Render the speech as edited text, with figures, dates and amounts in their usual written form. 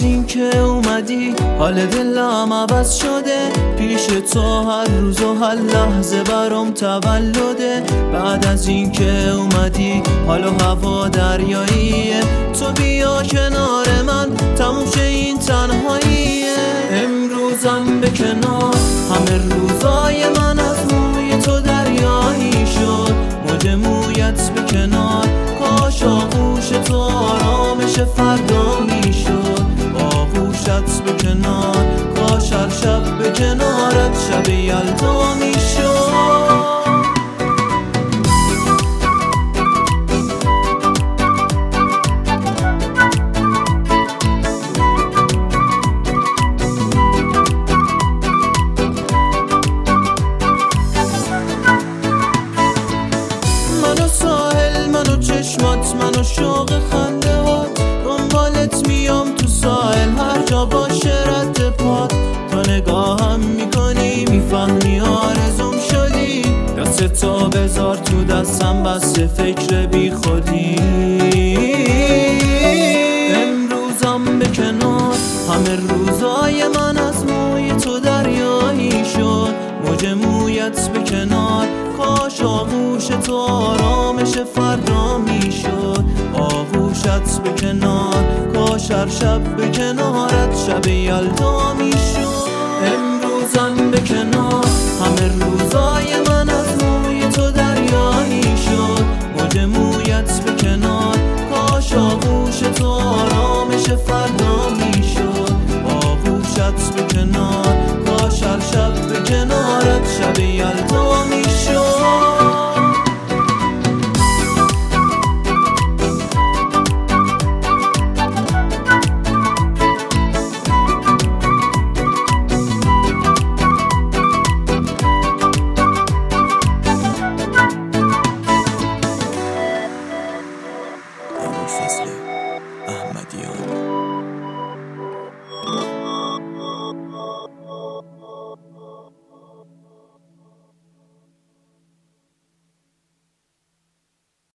از این که اومدی حال دلم عوض شده، پیش تو هر روز و هر لحظه برام تولده. بعد از این که اومدی حال و هوا دریاییه، تو بیا کنار من تموم شه این تنهاییه. امروزم به کنار همه روزای من از موی تو دریایی شد، موج مویت به کنار کاش آغوش تو آرامش فردا میشد. آغوشت به کنار کاش هر شب به کنارت شب یلدا میشد. منو ساحل، منو چشمات، منو شوق خنده هات، دنبالت میام تو ساحل هر جا باشه رد پات. تو نگاهم میکنی میفهمی آرزوم شدی، دست تو بذار تو دستم بس فکر بی خودی. امروزم به کنار همه روزای من از موی تو دریایی شد، موج مویت به کنار کاش آغوش تو آرامش فردا میشد. آغوشت به کنار کاش هر شب به کنارت شب یلدا میشد. امروزم به کنار همه روزای من از موی تو دریایی شد، موج مویت به کنار کاش آغوش تو آرامش فردا میشد. آغوشت به کنار کاش هر شب به کنارت شب یلدا